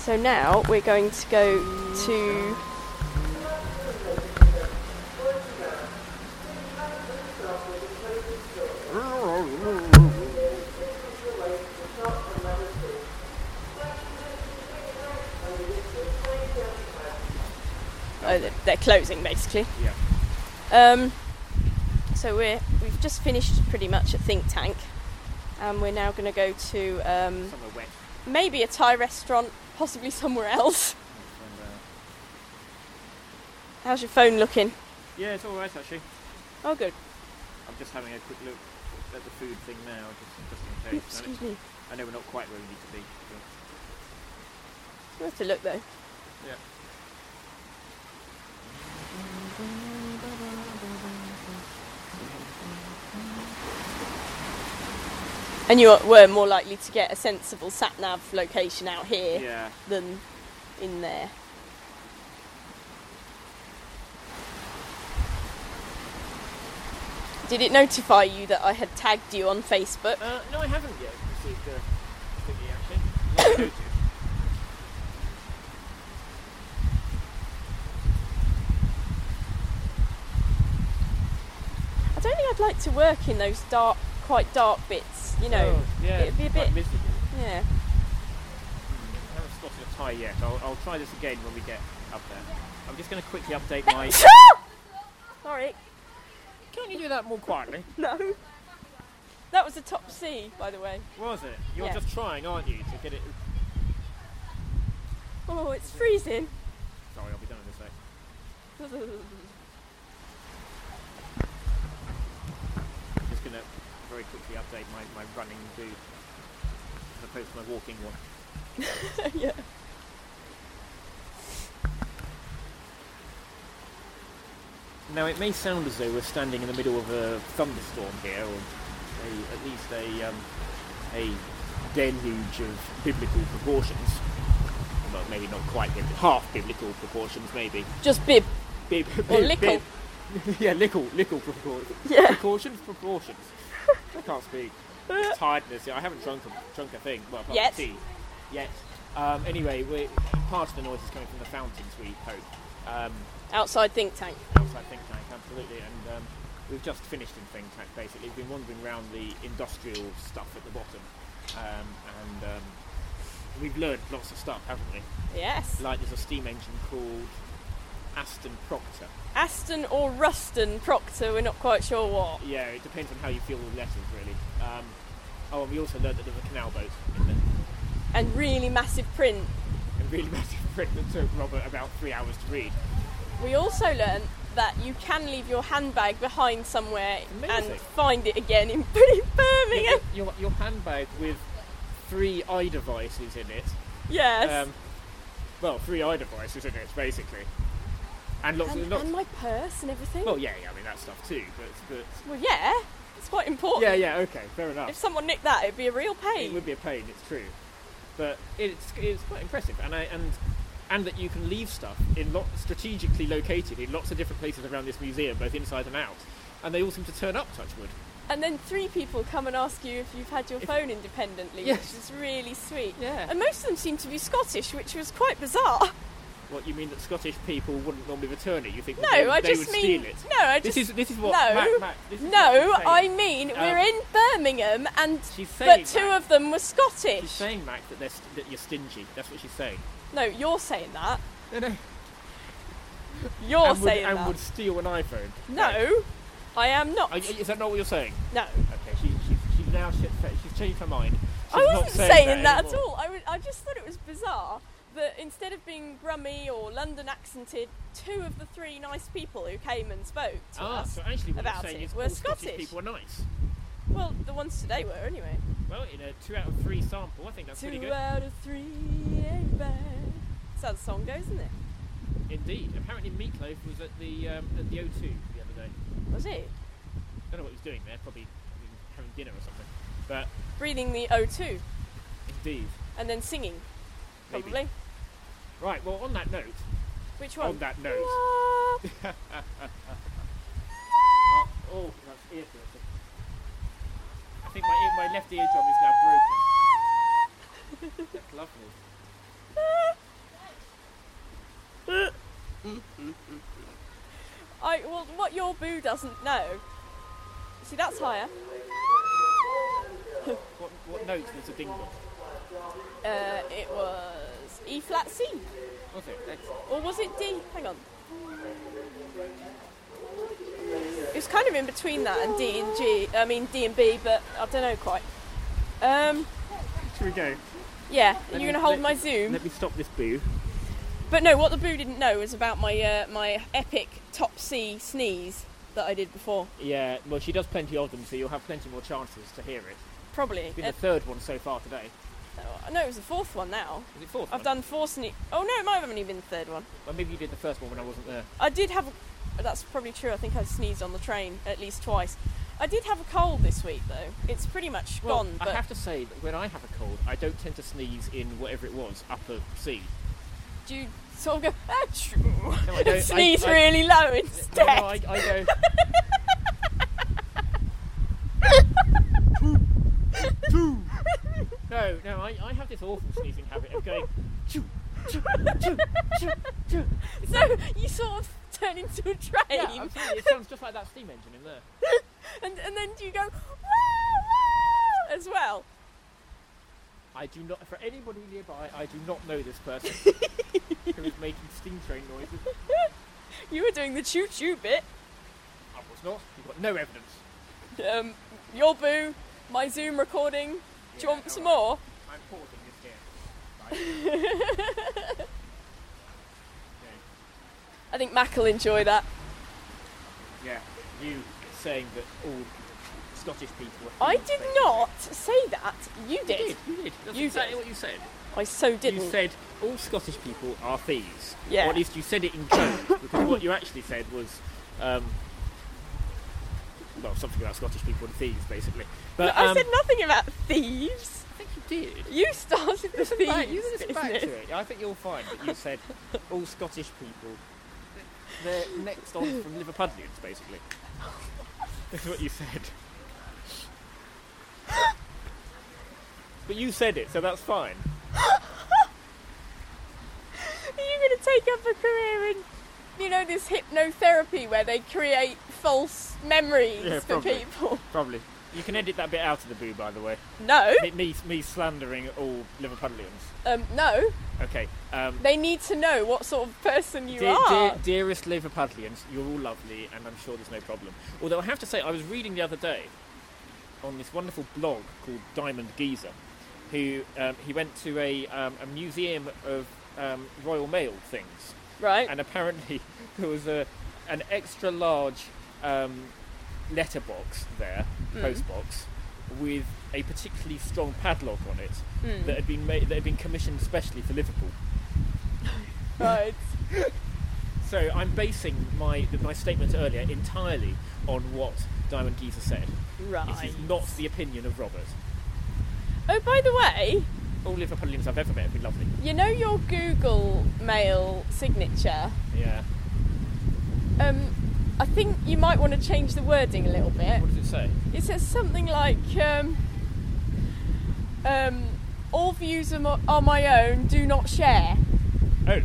So now we're going to go to... Oh, they're closing basically. Yeah. So we've just finished pretty much at Think Tank, and we're now going to go to Somewhere wet. maybe a Thai restaurant, possibly somewhere else. How's your phone looking? Yeah, it's alright actually. Oh, good. I'm just having a quick look at the food thing now, just in case. Excuse me. I know we're not quite where we need to be. We have to look though. Yeah. And you were more likely to get a sensible sat-nav location out here Yeah. than in there. Did it notify you that I had tagged you on Facebook? No, I haven't yet received a thingy actually. Noted. I don't think I'd like to work in those quite dark bits, you know. Oh, yeah, It'd be a quite bit... miserable. Yeah. I haven't spotted a Thai yet. I'll try this again when we get up there. I'm just going to quickly update my... Sorry. Can't you do that more quietly? No. That was a top C, by the way. Was it? You're Yeah. just trying, aren't you, to get it... Oh, it's freezing. Sorry, I'll be done in a sec. I'm just going to very quickly update my running boot as opposed to my walking one. Yeah. Now, it may sound as though we're standing in the middle of a thunderstorm here, or at least a deluge of biblical proportions. Well, maybe not quite biblical, half biblical proportions, maybe. Just bib. Bib, Or lickle. Yeah, lickle proportions. Yeah. Proportions. I can't speak. It's tiredness. I haven't drunk a thing. Well, apart Yet. from tea. Yet. Anyway, part of the noise is coming from the fountains, we hope. Outside Think Tank. Outside Think Tank, absolutely. And we've just finished in Think Tank, basically. We've been wandering around the industrial stuff at the bottom. And we've learned lots of stuff, haven't we? Yes. Like there's a steam engine called Aston Proctor. Aston or Ruston Proctor, we're not quite sure what. Yeah, it depends on how you feel the letters, really. And we also learned that there was a canal boat in there. And really massive print. And really massive print that took Robert about 3 hours to read. We also learned that you can leave your handbag behind somewhere Amazing. and find it again in Birmingham. Your handbag with 3 iDevices in it. Yes. 3 iDevices in it, basically. And lots and my purse and everything. Well, yeah, I mean that stuff too, but Well, yeah, it's quite important. yeah, okay, fair enough. If someone nicked that, it'd be a real pain. It would be a pain, it's true, but it's quite impressive, and that you can leave stuff in strategically located in lots of different places around this museum, both inside and out, and they all seem to turn up. Touch wood. And then 3 people come and ask you if you've had your phone independently, Yes. which is really sweet. Yeah. And most of them seem to be Scottish, which was quite bizarre. What, you mean that Scottish people wouldn't normally return it? You think No, they I would just mean... steal it? No, I just... This is what... No, Mac, this is no, what she's I saying. mean, we're in Birmingham, and She's saying, but 2 Mac, of them were Scottish. She's saying, Mac, that that you're stingy. That's what she's saying. No, you're saying that. No. You're and saying would, that. And would steal an iPhone. No, I am not. Is that not what you're saying? No. Okay, she's now she's changed her mind. She's I not wasn't saying that at anymore. all. I just thought it was bizarre that instead of being Brummy or London accented, 2 of the 3 nice people who came and spoke to us so actually what about you're saying it is were all Scottish Scottish. people are nice. Well, the ones today were anyway. Well, in a 2 out of 3 sample, I think that's pretty 2 good. out of 3 ain't bad. That's how the song goes, isn't it? Indeed. Apparently Meatloaf was at the O2 the other day. Was it? Don't know what he was doing there. Probably having dinner or something. But Breathing the O2 indeed. and then singing, Maybe. probably. Right. Well, on that note. Which one? On that note. Ah. Oh, that's ear piercing. I think my left eardrum is now broken. That's lovely. Well, what your boo doesn't know. See, that's higher. What note was the dingle? It was E flat C. Was it? Excellent. Or was it D? Hang on. It was kind of in between that and D and G. I mean D and B, but I don't know quite. Should we go? Yeah, are you going to hold my Zoom? Let me stop this boo. But no, what the boo didn't know was about my my epic top C sneeze that I did before. Yeah, well, she does plenty of them, so you'll have plenty more chances to hear it. Probably. It's been the third one so far today. No, it was the fourth one now. Was it fourth? I've done 4 sneeze. Oh no, it might have only been the third one. Well, maybe you did the first one when I wasn't there. I did have. That's probably true. I think I sneezed on the train at least twice. I did have a cold this week though. It's pretty much gone. But I have to say that when I have a cold, I don't tend to sneeze in whatever it was, upper C. do you sort of go achoo No, I don't. and sneeze really low instead? No, I go. No, I have this awful sneezing habit of going. Choo, choo, choo, choo, choo. So you sort of turn into a train. Yeah, absolutely. It sounds just like that steam engine in there. and then do you go wah, wah, as well? I do not. For anybody nearby, I do not know this person who is making steam train noises. You were doing the choo choo bit. I was not. You've got no evidence. Your boo, my Zoom recording. Do you want some more? I'm pausing this here. Right. Okay. I think Mac will enjoy that. Yeah, you saying that all Scottish people are I thieves, did basically. not say that. You did. You did. That's You exactly did. what you said. I so didn't. You said all Scottish people are thieves. Yeah. Or at least you said it in joke, because what you actually said was, well, something about Scottish people and thieves, basically. But I said nothing about thieves. I think you did. You started the Listen thieves back, you listen back business. to it. I think you'll find that you said all Scottish people. They're next on from Liverpudlians, basically. That's what you said. But you said it, so that's fine. Are you going to take up a career in, this hypnotherapy where they create false memories for probably. people? Probably. You can edit that bit out of the boo, by the way. No. Me slandering all Liverpudlians. No. Okay. They need to know what sort of person you are. Dearest Liverpudlians, you're all lovely, and I'm sure there's no problem. Although I have to say, I was reading the other day on this wonderful blog called Diamond Geezer, who he went to a museum of Royal Mail things, Right. and apparently there was an extra large letterbox there, post box, with a particularly strong padlock on it that had been commissioned specially for Liverpool. Right. So I'm basing my statement earlier entirely on what Diamond Geezer said. Right. It is not the opinion of Robert. Oh, by the way, All Liverpudlians I've ever met have been lovely. you know your Google Mail signature? Yeah. I think you might want to change the wording a little bit. What does it say? It says something like, all views are my own, do not share. Oh.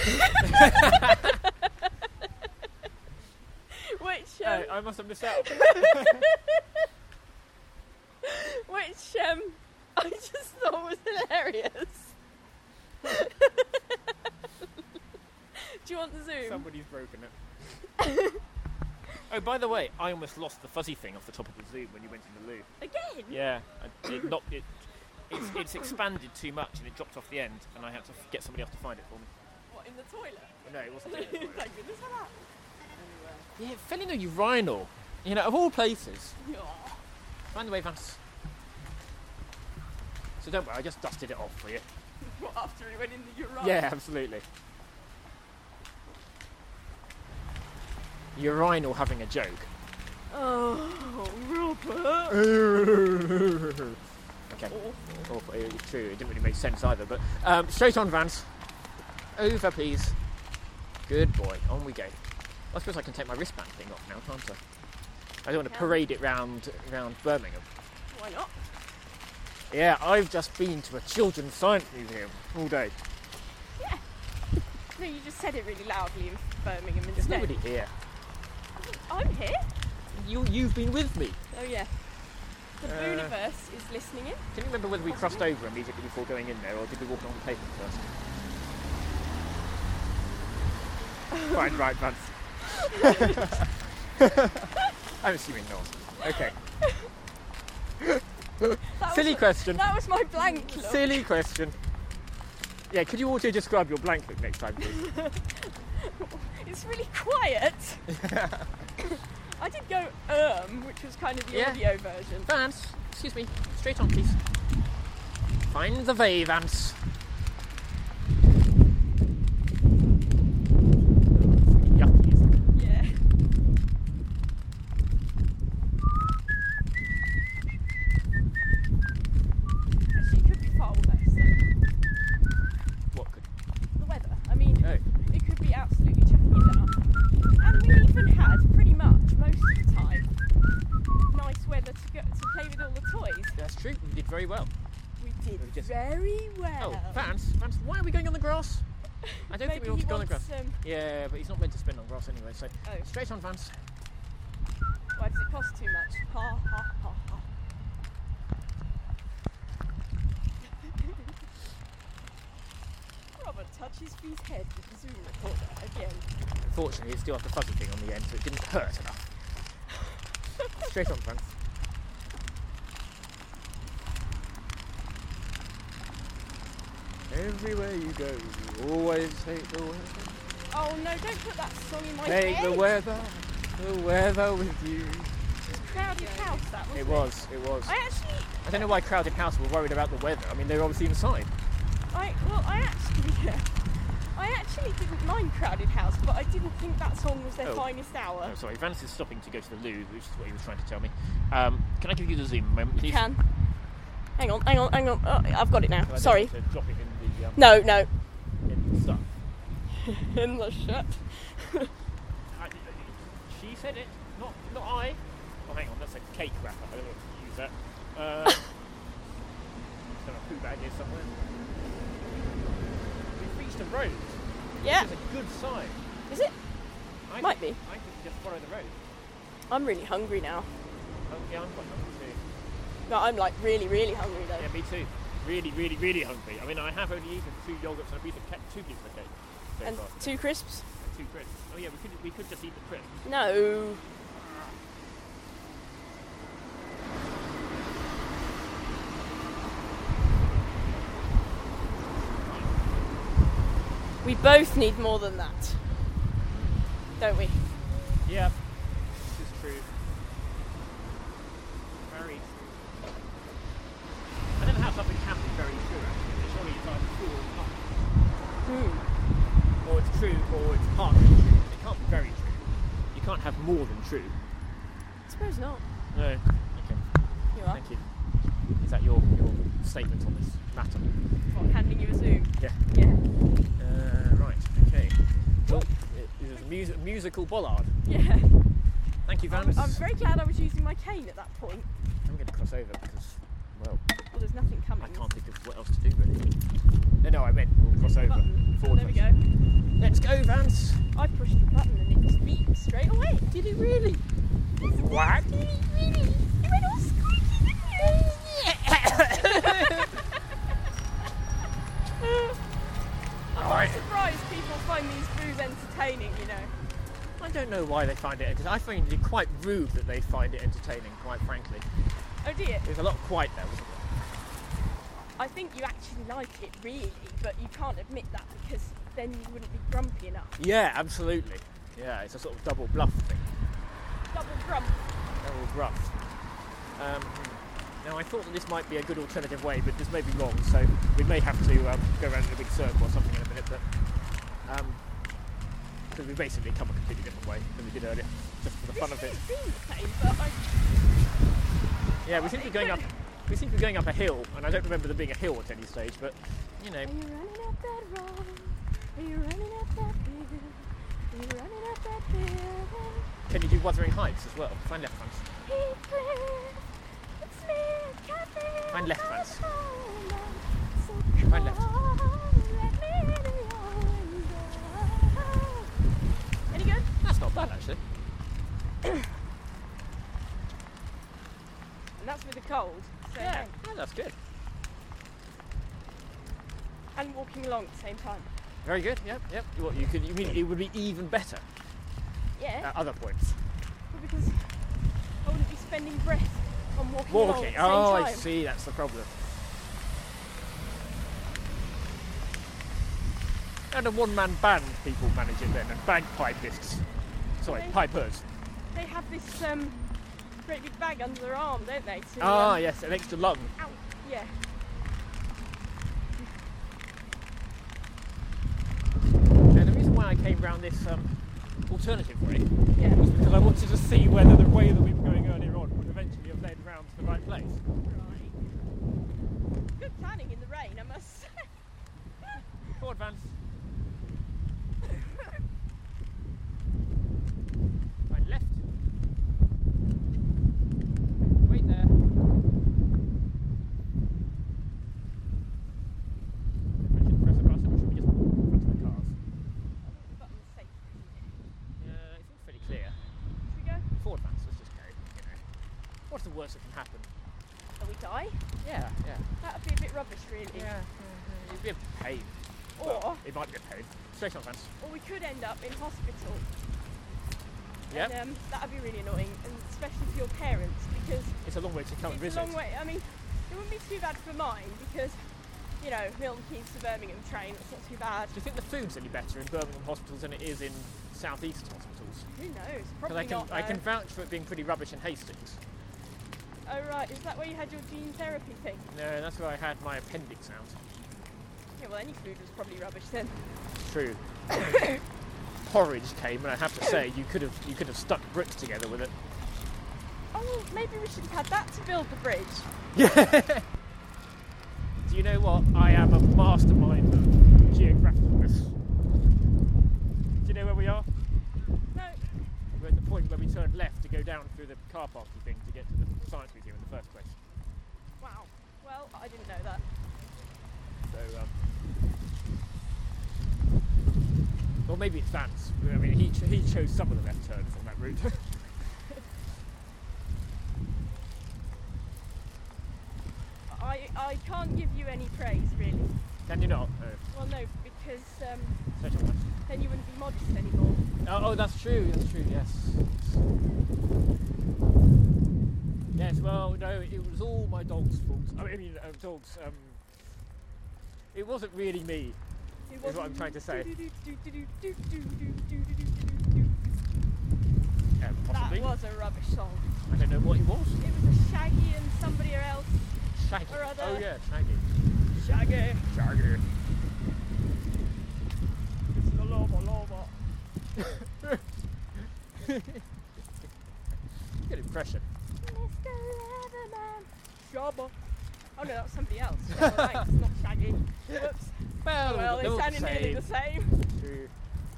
Which, I must have missed out. which, I just thought was hilarious. Do you want the Zoom? Somebody's broken it. Oh, by the way, I almost lost the fuzzy thing off the top of the Zoom when you went in the loo. Again? Yeah, it's expanded too much and it dropped off the end, and I had to get somebody else to find it for me. What, in the toilet? No, it wasn't. In the toilet. Thank goodness for that. Yeah, it fell in a urinal. Of all places. Anyway. Find the way, Vance. So don't worry, I just dusted it off for you. What, after he went in the urinal? Yeah, absolutely. Urinal having a joke. Oh, Robert. Okay. Awful. It's true, it didn't really make sense either, but straight on, Vance. Over, please. Good boy. On we go. I suppose I can take my wristband thing off now, can't I? I don't want to parade it round Birmingham. Why not? Yeah, I've just been to a children's science museum all day. Yeah. No, you just said it really loudly in Birmingham There's instead. nobody here. I'm here. You've been with me. Oh yeah. The Booniverse is listening in. Can you remember whether we crossed over immediately before going in there, or did we walk along the pavement first? Fine, right, Vance. I'm assuming not. Okay. Silly question. That was my blank look. Silly question. Yeah, could you also describe your blank look next time, please? It's really quiet. I did go which was kind of the audio version. Vance, excuse me, straight on, please. Find the way, Vance. Yucky, isn't it? Yeah. Actually, it could be far worse. What could? The weather. I mean, Oh. it could be absolutely chucking it down. And we even had pretty much most of the time nice weather to play with all the toys. That's true, we did very well. We did We just- very well. Oh, Vance, why are we going on the grass? I don't think we ought to go on the grass. Wants, Yeah, but he's not meant to spend on grass anyway, so oh, straight on, Vance. why does it cost too much? Ha ha ha ha. Robert touches his head with the Zoom recorder again. Unfortunately, it still has the fuzzy thing on the end, so it didn't hurt enough. Straight on, Vance. Everywhere you go, you always take the weather. Oh no, don't put that song in my Take head. the weather with you. It's Crowded House, that wasn't It was. I I don't know why Crowded House were worried about the weather. I mean, they were obviously inside. I actually didn't mind Crowded House, but I didn't think that song was their Oh. finest hour. Oh, sorry, Vance is stopping to go to the loo, which is what he was trying to tell me. Can I give you the Zoom moment, please? Can. Hang on. Oh, I've got it now. I don't Sorry. want to drop it in the, No. in the stuff. In the shirt. She said it, not I. Oh, hang on, that's a cake wrapper. I don't know if to use that. There's a poo bag here somewhere. We've reached a road. Yeah. Which is a good sign. Is it? Might be. I think just follow the road. I'm really hungry now. Oh, yeah, I'm quite hungry too. No, I'm like really, really hungry though. Yeah, me too. Really, really, really hungry. I mean, I have only eaten 2 yogurts and a piece of cake, 2 pieces of cake. So And far. 2 crisps? And 2 crisps. Oh yeah, we could just eat the crisps. No. We both need more than that, don't we? Yeah, this is true. Very true. I don't know how something can be very true, actually. Surely it's either true or not. Or it's true, or it's partly true. It can't be very true. You can't have more than true. I suppose not. No. Okay. You are. Thank you. Is that your statement on this matter? What, handing you a Zoom? Yeah. Yeah. Right. Okay. Well, it is a musical bollard. Yeah. Thank you, Vance. I'm very glad I was using my cane at that point. I'm going to cross over because, well, Well, there's nothing coming. I can't think of what else to do really. No, I meant we'll cross over. Button. Oh, Forward there we first. go. Let's go, Vance. I pushed the button and it just beeped straight away. Did it really? What? Did it really? It went all squeaky, didn't it? I'm surprised people find these boos entertaining, you know. I don't know why they find it entertaining. I find it quite rude that they find it entertaining, quite frankly. Oh dear. There's a lot of quiet there, wasn't I think you actually like it really, but you can't admit that because then you wouldn't be grumpy enough. there? Yeah, absolutely. Yeah, it's a sort of double bluff thing. Double grump. Double bluff. Now, I thought that this might be a good alternative way, but this may be wrong, so we may have to go around in a big circle or something in a minute, but because we basically come a completely different way than we did earlier, just for the fun of it. It's been the same, but Yeah, we seem to be going up. We seem to be going up a hill, and I don't remember there being a hill at any stage, but you know. Are you running up that road? Are you running up that hill? Are you running up that hill? Can you do Wuthering Heights as well? Find left, Vance. Find left, Vance. Find left. good. And walking along at the same time. Very good. Yep. What you mean it would be even better Yeah, at other points? well, because I wouldn't be spending breath on walking along at the same Oh, time. I see. That's the problem. And a one-man band people manage it then, and bagpipists. Sorry, Okay. pipers. They have this great big bag under their arm, don't they? To, Yes, an extra lung. Ow. Yeah. And the reason why I came round this alternative way Yeah. was because I wanted to see whether the way that we were going earlier on would eventually have led round to the right place. Right. Good planning in the rain, I must say. Forward, Vance. Right, left. Wait there. I should press a button, or should we just walk in front of the cars? The button's safe, isn't it? Yeah, it seems pretty clear. Should we go? Forward, Vance. Let's just go. You know, what's the worst that can happen? Are we die? Yeah. That would be a bit rubbish, really. It'd be a pain. Or, Well, it might be a pain. Straight on, Vance. or we could end up in hospital. Yep. And that would be really annoying, and especially for your parents, because It's a long way to come and it's visit. a long way. I mean, it wouldn't be too bad for mine because, you know, Milton Keynes to Birmingham train, it's not too bad. Do you think the food's any better in Birmingham hospitals than it is in southeast hospitals? Who knows? Because Probably not. I can though. vouch for it being pretty rubbish in Hastings. Oh right, is that where you had your gene therapy thing? No, that's where I had my appendix out. Yeah, well, any food was probably rubbish then. True. Porridge came, and I have to say, you could have stuck bricks together with it. Oh, well, maybe we should have had that to build the bridge. Yeah. Do you know what? I am a mastermind of geographicalness. Do you know where we are? No. We're at the point where we turned left to go down through the car parking thing to get to the Science Museum in the first place. Wow. Well, I didn't know that. So, or maybe it's Vance. I mean, he chose some of the left turns on that route. I can't give you any praise, really. Can you not? Well, no, because Such a one. then you wouldn't be modest anymore. Oh, that's true. That's true. Yes. Yes. Well, no, it was all my dog's fault. I mean, dogs. It wasn't really me. It Is what I'm trying to say. Possibly. That was a rubbish song. I don't know what it was. It was a Shaggy and somebody else. Shaggy. Or other. Oh yeah, Shaggy. Shaggy. Shaggy. It's the lava. Good impression. Mr. Leatherman. Shabba. Oh no, that was somebody else. Yeah, right, it's not Shaggy. Whoops. Well, Well, they're they all sounded the nearly same. the same. True.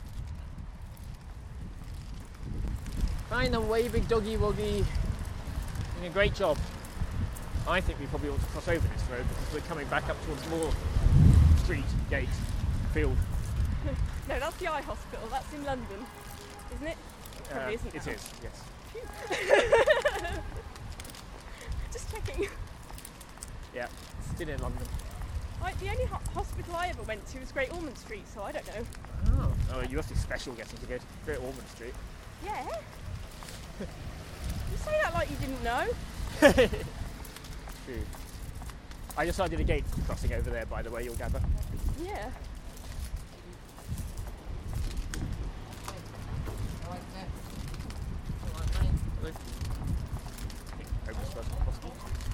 Fine, the waving doggy woggy. Doing a great job. I think we probably ought to cross over this road because we're coming back up towards Moor Street, Gate, Field. No, that's the Eye Hospital. That's in London, isn't it? Probably isn't. It now. is, yes. Just checking. Yeah, still in London. The only hospital I ever went to was Great Ormond Street, so I don't know. Oh, you must be special getting to go to Great Ormond Street. Yeah. You say that like you didn't know. True. I just did a gate crossing over there, by the way, you'll gather. Yeah. Hello. Homeless person possible.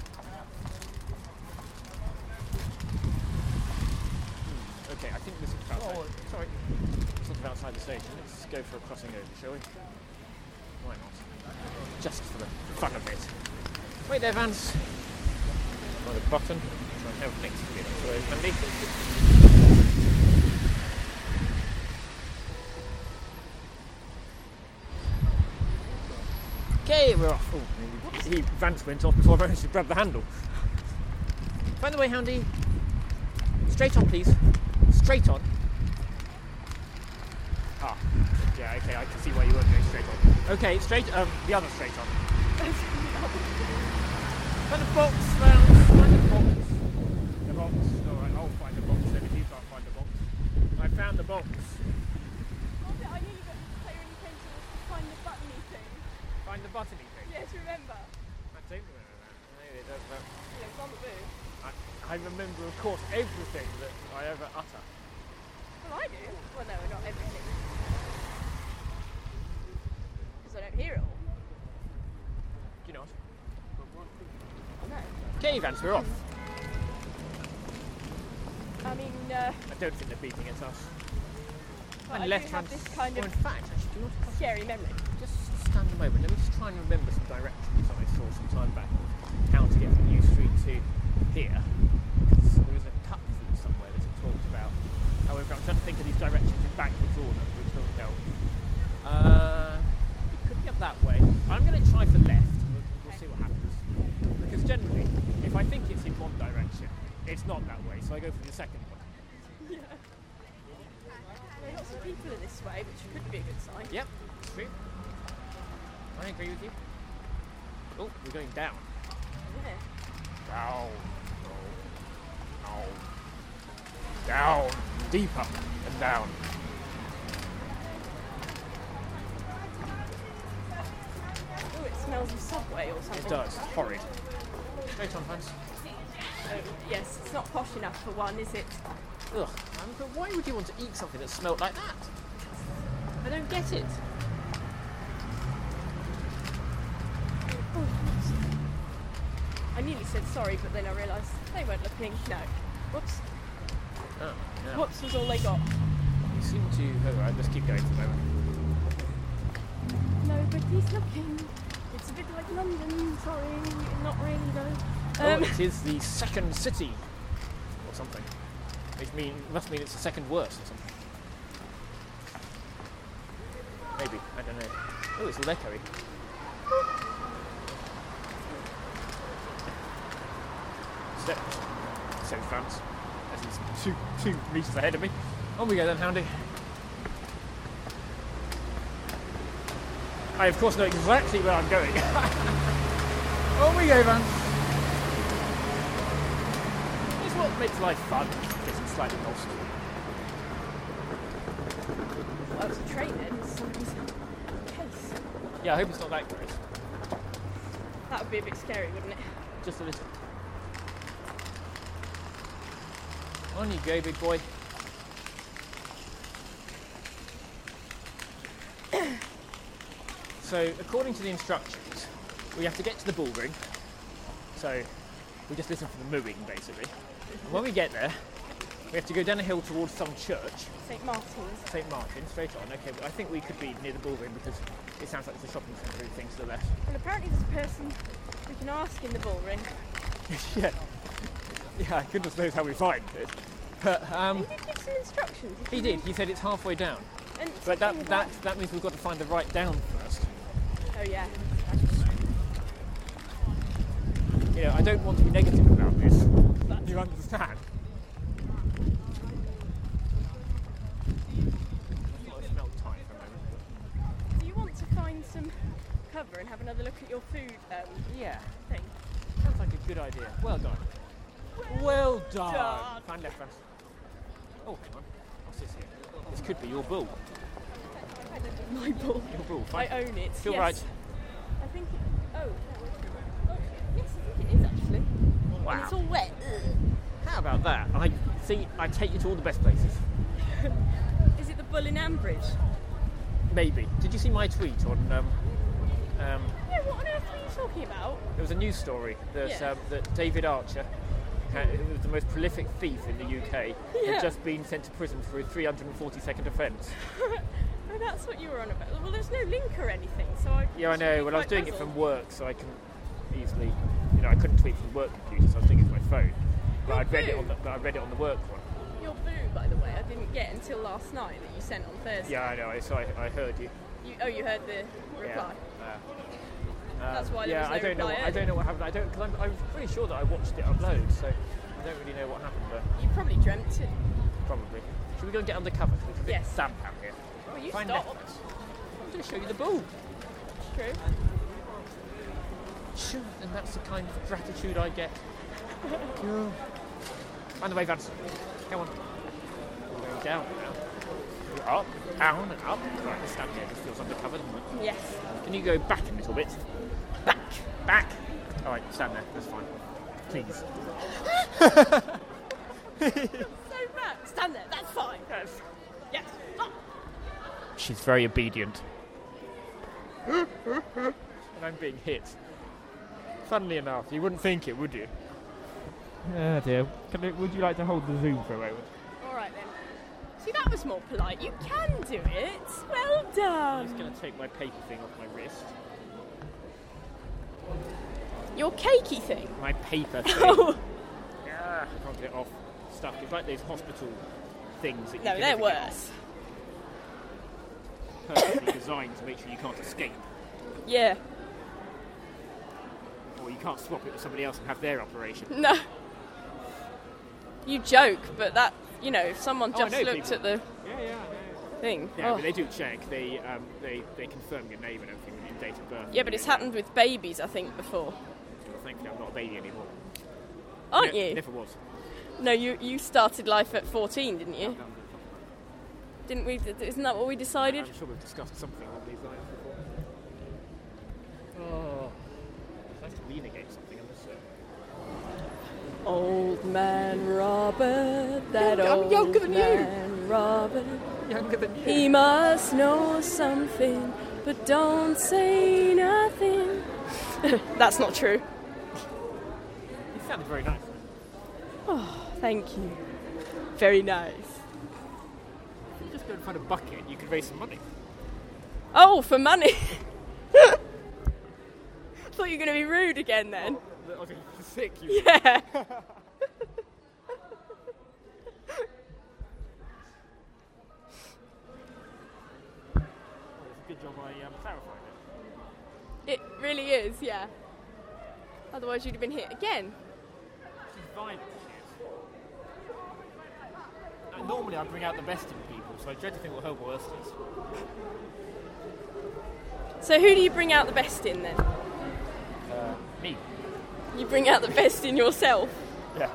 Okay, I think this is outside. Sorry. Sort of outside the station. Let's go for a crossing over, shall we? Why not? Just for the fun of it. Wait there, Vance. Find a button. Try and help next to me. That's very handy. Okay, we're off. Oh, Vance went off before I managed to grab the handle. Find the way, Houndy. Straight on, please. Straight on. Ah, yeah, okay, I can see why you weren't going straight on. Okay, straight, the other straight on. Find the box, Vance. Find the box. The box. Alright, I'll find the box then if you can't find the box. I found the box. I nearly got to play when you came to find the buttony thing. Find the buttony thing? Yeah, do you remember? I don't remember that. Maybe it does that. Yeah, it's on the booth. I remember, of course, everything that I ever utter. Well, I do. Well, no, not everything. Because I don't hear it all. Do you not? No. Okay, Vance, we're off. I mean, I don't think they're beating at us. well, And I left do have hand. this kind Well, of in fact, actually, do you want to scary memory. just stand a moment? Let me just try and remember some directions I saw some time back. How to get from New Street to here. Because there was a cut through somewhere that it talked about. However, I'm trying to think of these directions in backwards order, which doesn't help. It could be up that way. I'm going to try for left. We'll see what happens. Because generally, if I think it's in one direction, it's not that way, so I go for the second one. Yeah. There are lots of people in this way, which could be a good sign. Yep, true. I agree with you. Oh, we're going down. Yeah. Down. No. Down. Deeper and down. Oh, it smells of Subway or something. It does. It's horrid. Straight on, Vance. Yes, it's not posh enough for one, is it? Ugh. But why would you want to eat something that smelled like that? I don't get it. Oh, I nearly said sorry, but then I realised they weren't looking. No. Whoops. Oh, no. Whoops was all they got. You seem to... Oh, right, let's keep going for a moment. Nobody's looking. It's a bit like London, sorry. Not really, though. Oh, it is the second city. Or something. Which must mean it's the second worst or something. Maybe. I don't know. Oh, it's all echoey. Step. So France. As he's two metres ahead of me. On we go then, Houndy. I of course know exactly where I'm going. On we go, Vance. It's what makes life fun. Getting slightly lost. Well, it's a train then. It's somebody's case. Yeah, I hope it's not that gross. That would be a bit scary, wouldn't it? Just a little. On you go, big boy. So, according to the instructions, we have to get to the bull ring. So, we just listen for the mooing, basically. And when we get there, we have to go down a hill towards some church. St. Martin's. St. Martin, straight on. Okay, but I think we could be near the bull ring because it sounds like there's a shopping centre and things to the left. Well, apparently there's a person we can ask in the bull ring. Yeah. Yeah, goodness knows how we find it. But, He did give some instructions. he did. He said it's halfway down. And But something about- that means we've got to find the right down first. Oh yeah. You know, I don't want to be negative about this. Do you understand? I thought I smelled time for a moment. Do you want to find some cover and have another look at your food Yeah, thing? sounds like a good idea. Well done. Well done. done. Find left, Vance. Oh, hang on. What's this here? This could be your bull. My bull. Your bull. I Find. own it. Feel yes. right. I think it. Oh. Oh, yes, I think it is actually. Wow. And it's all wet. Ugh. How about that? I take you to all the best places. Is it the bull in Ambridge? Maybe. Did you see my tweet on? Yeah. What on earth are you talking about? There was a news story that Yeah. that David Archer, who was the most prolific thief in the UK, Yeah. had just been sent to prison for a 342nd offence. Oh, that's what you were on about. Well, there's no link or anything, so I. Yeah, I know. Well, I was quite doing it puzzled. from work, so I can easily, I couldn't tweet from the work computer, so I was doing it from my phone. But Your I read it boo. on the work one. Your boo, by the way, I didn't get until last night that you sent on Thursday. Yeah, I know. I heard you. You heard the reply. Yeah. That's why there Yeah, was no I don't know. reply I don't know what happened. Because I'm pretty sure that I watched it upload, so I don't really know what happened. But You probably dreamt it. probably. Should we go and get undercover? Because it's a bit Yes. damp out here. Well, you Find stopped. left. I'm going to show you the bull. True. And that's the kind of gratitude I get. Cool. Find the way, Vance. Come on. We're going down now. Up, down, and up. Right, this stand here just feels undercover, doesn't it? Yes. Can you go back a little bit? Back. All right, stand there. That's fine. Please. So bad. Stand there. That's fine. Yes. Yes. Oh. She's very obedient. And I'm being hit. Funnily enough, you wouldn't think it, would you? Oh dear. Would you like to hold the zoom for a moment? All right then. See, that was more polite. You can do it. Well done. I'm just going to take my paper thing off my wrist. Your cakey thing. My paper thing. Oh. I can't get it off. Stuck. It's like those hospital things that you No, can they're never get worse. off. Perfectly designed to make sure you can't escape. Yeah. Or you can't swap it with somebody else and have their operation. No. You joke, but that, if someone I just know looked people. at the Yeah. thing. Yeah, Oh. but they do check. They confirm your name and everything with your date of birth. Yeah, but it's happened with babies, I think, before. Well, thankfully, I'm not a baby anymore. Aren't you? Never was. No, you started life at 14, didn't you? Didn't we? Isn't that what we decided? I'm sure we've discussed something along these lines before. Oh, it's nice to lean against something. I'm just Old man Robert, that I'm old younger than you. man Robert. younger than you. He must know something, but don't say nothing. That's not true. You sounded very nice. Oh, thank you. Very nice. If you just go and find a bucket, you could raise some money. Oh, for money. Thought you were going to be rude again then. I was sick. You. Yeah. Well, it's a good job I clarified it. It really is, yeah. Otherwise you'd have been hit again. She's violent, she is. Normally I bring out the best in people, so I dread to think what her worst is. So who do you bring out the best in then? Me. You bring out the best in yourself. Yeah.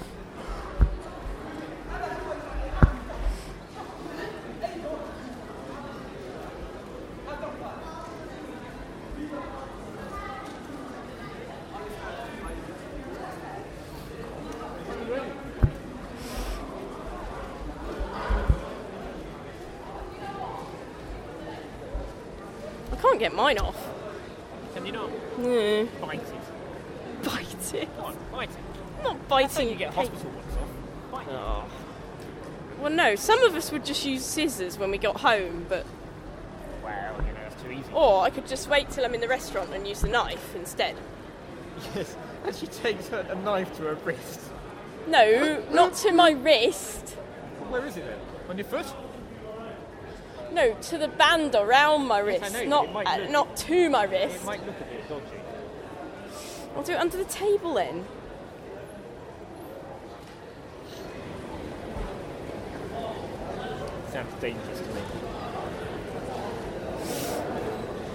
I can't get mine off. Can you not? Mm. Bite it. Bite it. Come on, bite it. I'm not That's biting. how you get hospital ones off. Bite it. Oh. Well, no. Some of us would just use scissors when we got home, but Wow, that's too easy. or I could just wait till I'm in the restaurant and use the knife instead. Yes, and she takes a knife to her wrist. No, not to my wrist. Where is it then? On your foot? No, to the band around my Yes, I wrist, know, not it might look- not to my It wrist. might look a bit dodgy. I'll do it under the table then. Sounds dangerous to me.